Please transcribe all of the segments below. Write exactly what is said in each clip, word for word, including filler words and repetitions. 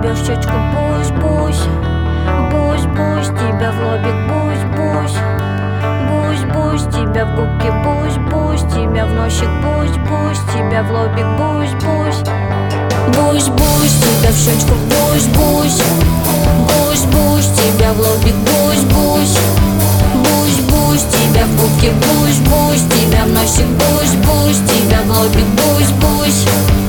тебя в щечку бусь-бусь, бусь-бусь, тебя в лобик бусь-бусь, бусь-бусь, тебя в губки бусь-бусь, тебя в носик бусь-бусь, тебя в лобик бусь-бусь, бусь-бусь, тебя в щечку бусь-бусь, бусь-бусь, тебя в лобик бусь-бусь, бусь-бусь, тебя в губки бусь-бусь, тебя в носик бусь-бусь, тебя в лобик бусь-бусь.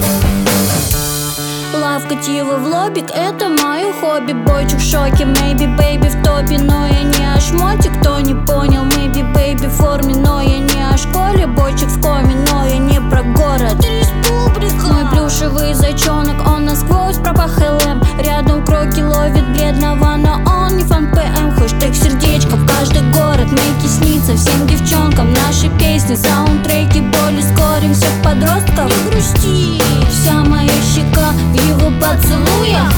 Лавкать его в лобик — это мое хобби. Бойчик в шоке, maybe baby в топе, но я не о шмоте. Кто не понял, maybe baby в форме, но я не о школе. Бойчик в коме, но я не про город. Республика. Мой плюшевый зайчонок, он насквозь пропах эл эм. Рядом кроки ловит бледного, но он не фан пэ эм. Хэштег сердечко в каждый город, мейки снится всем девчонкам. Наши песни, саундтреки, боли скоримся в подростков. Не грусти, вся моя щека в его поцелуях.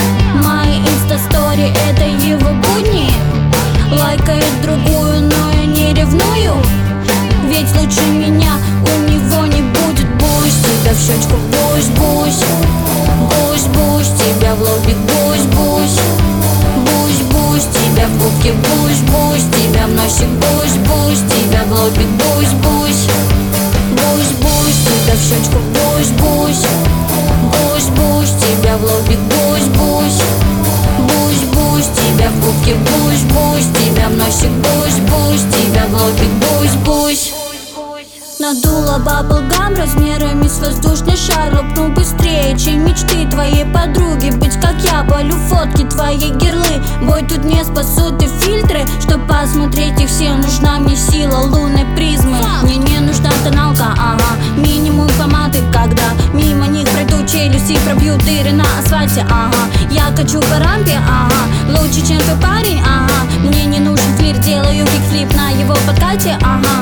Мои инста-стори — это его будни. Лайкает другую, но я не ревную, ведь лучше меня у него не будет. Бусь, тебя в щечку бусь-бусь, бусь-бусь, тебя в лобик бусь-бусь, бусь-бусь, тебя в губки бусь-бусь, тебя в носик бусь-бусь, тебя в лобик бусь-бусь, бусь-бусь, тебя в щечку бусь-бусь, бусь-бусь, тебя в лобик бусь-бусь, бусь-бусь, тебя в губки бусь-бусь, тебя в носик бусь-бусь, тебя в лобик бусь-бусь. Надула баблгам размерами с воздушный шар. Лопну быстрее, чем мечты твоей подруги. Быть как я, полю фотки твоей герлы. Бой, тут не спасут и фильтры. Чтоб посмотреть их все, нужна мне сила лунной призмы. Мне не нужна тоналка, ага, минимум помады. Когда мимо них пройду, челюсти пробью дыры на асфальте, ага. Я качу по рампе, ага, лучше, чем твой парень, ага. Мне не нужен флир, делаю кикфлип на его подкате, ага.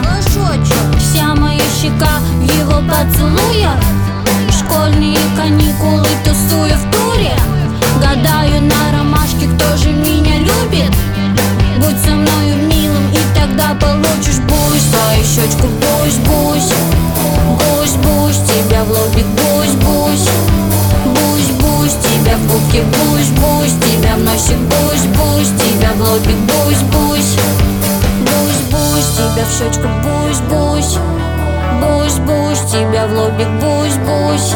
Вся моя щека в его поцелуях. Школьные каникулы тусую в туре. Гадаю на ромашке, кто же меня любит. Будь со мною милым, и тогда получишь бусь. Твою щечку бусь-бусь, бусь-бусь, тебя в лобик бусь-бусь, бусь-бусь, тебя в губки бусь-бусь, тебя в носик бусь-бусь, тебя в лобик бусь-бусь, бусь-бусь, тебя в щечку бусь-бусь, бусь-бусь, тебя в лобик бусь-бусь,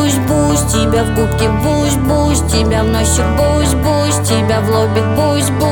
бусь-бусь, тебя в губки бусь-бусь, тебя в носик бусь-бусь, тебя в лобик бусь-бусь.